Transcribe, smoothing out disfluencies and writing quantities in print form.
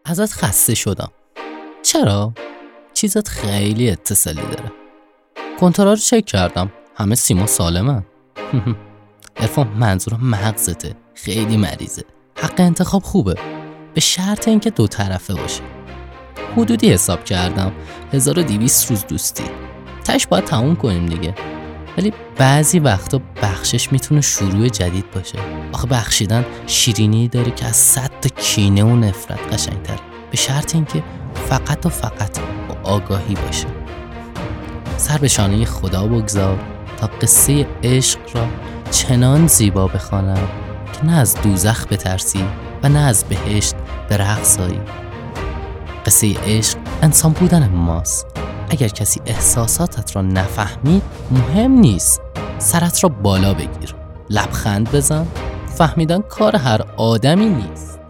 ازت خسته شدم. چرا؟ چیزت خیلی اتصالی داره. کنترل رو چک کردم، همه سیما سالمن. عرفان منظورم مغزته، خیلی مریضه. حق انتخاب خوبه، به شرط اینکه دو طرفه باشه. حدودی حساب کردم 1200 روز دوستی، تاش باید تموم کنیم دیگه. ولی بعضی وقتا بخشش میتونه شروع جدید باشه. آخه بخشیدن شیرینی داره که از 100 تا کینه و نفرت قشنگ‌تره، به شرط اینکه فقط و فقط با آگاهی باشه. سر به شانه خدا بگذار تا قصه عشق را چنان زیبا بخوانم که نه از دوزخ بترسی و نه از بهشت به رقص آیی. قصه عشق انسان بودن ماست. اگر کسی احساساتت را نفهمید مهم نیست، سرت را بالا بگیر، لبخند بزن. فهمیدن کار هر آدمی نیست.